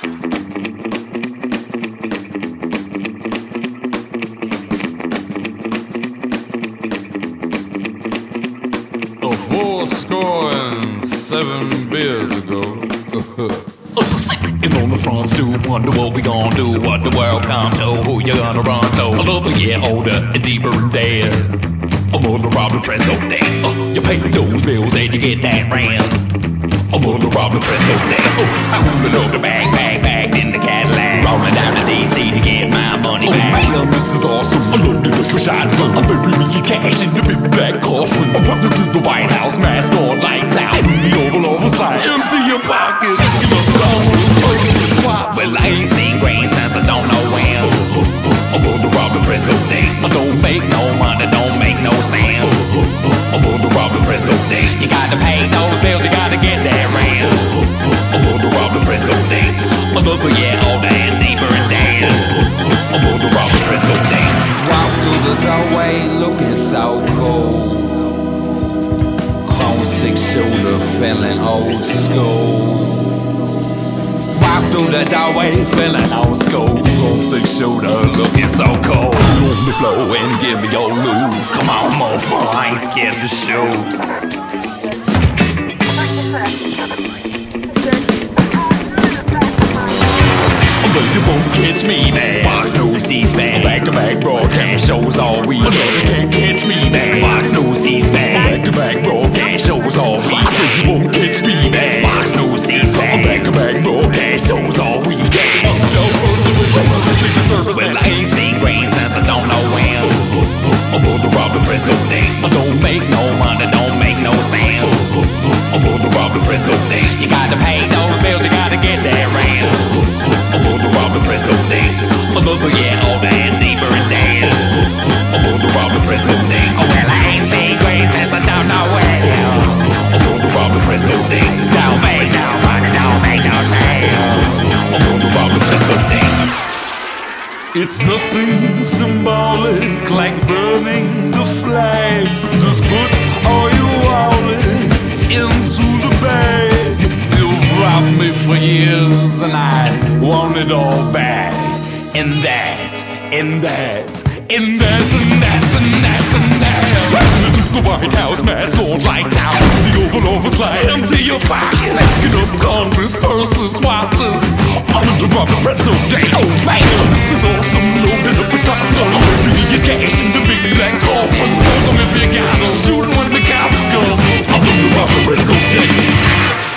7 beers ago. Sitting on the front stoop, wonder what we gon' do, what the world come to, who you gonna run to. Another year older and deeper in debt. I'm gonna rob the press all day. You pay those bills and you get that rent. I'm gonna rob the press all day. I'm gonna load the bag in the Cadillac, rolling down to DC to get my money back. Man, this is awesome. I loaded up a shotgun. I'm burying me cash in the big black coffin. I'm running through the White House, mask on, lights out. The Oval Office like empty your pockets. You look homeless, places, swaps. Well, I ain't seen grain since I don't know when. I'm gonna rob the press all day. I don't make no money, don't make no sense. I'm gonna rob the press all day. You gotta pay those bills, you gotta get that rent. I'm gonna rob the press all day. Another year older and deeper in debt. I'm gonna rob the press all day. Walk through the doorway looking so cool. Homesick shooter feeling old school. Walk through the doorway feeling old school. Homesick shooter looking so cold. On the floor and give me your loot. Come on, mofo, I ain't scared to shoot. But you won't catch me, man. Fox News, C-SPAN, back-to-back broadcast shows all week. But you can't catch me, man. Fox News, C-SPAN, back-to-back broadcast shows all week. I said you won't catch me, man. Fox News, C-SPAN, back-to-back broadcast shows all week. Well, I ain't seen grain since I don't know when. I'm gonna rob the press all day. I don't make no money, don't make no sense. I'm gonna rob the press all day. You gotta pay those bills, you gotta get that rent. I'm gonna rob the press all day. Another year older and deeper in debt. I'm gonna rob the press all day. Oh, well, I ain't seen grain since I don't know when. I'm gonna rob the press all day. Don't make no money, don't make no sense. I'm gonna rob the press all day. It's nothing symbolic like burning the flag. Just put all your wallets into the bag. You've robbed me for years and I want it all back. In that, In that, in that, in that, in that, in that. The White House mask on, lights out. The Oval Office light, empty your pockets. Stacking up Congress purses, watches. I'm gonna rob the press all day. oh man, This is awesome, loaded up a shotgun. Bringing your cash in the big black coffin. Smoke 'em if you got 'em. Shoot 'em when the cops come. I'm gonna rob the press all day.